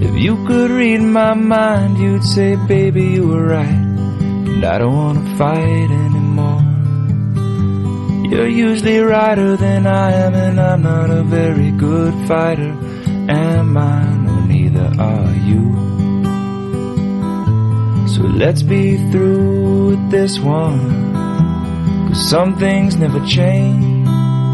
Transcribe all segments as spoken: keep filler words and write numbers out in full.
If you could read my mind, you'd say, baby, you were right, and I don't wanna fight anymore. You're usually righter than I am, and I'm not a very good fighter, am I? No, neither are you. So let's be through with this one, 'cause some things never change.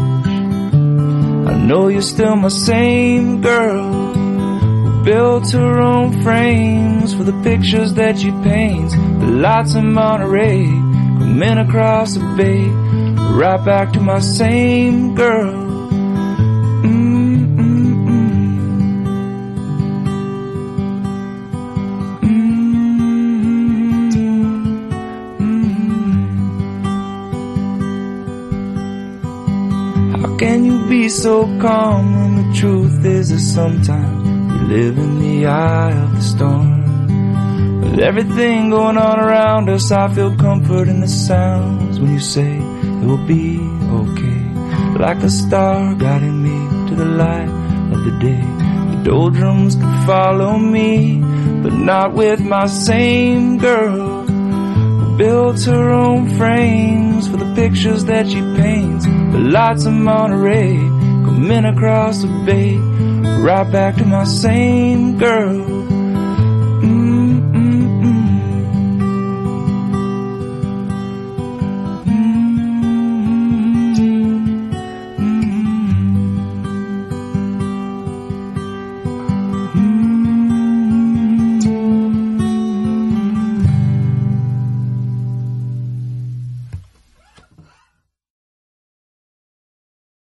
I know you're still my same girl who built her own frames for the pictures that she paints. The lights in Monterey coming across the bay, right back to my same girl. Can you be so calm when the truth is that sometimes we live in the eye of the storm? With everything going on around us, I feel comfort in the sounds when you say it will be okay. Like a star guiding me to the light of the day. The doldrums could follow me, but not with my same girl who built her own frames for the pictures that she paints. The lights of Monterey coming across the bay, right back to my same girl.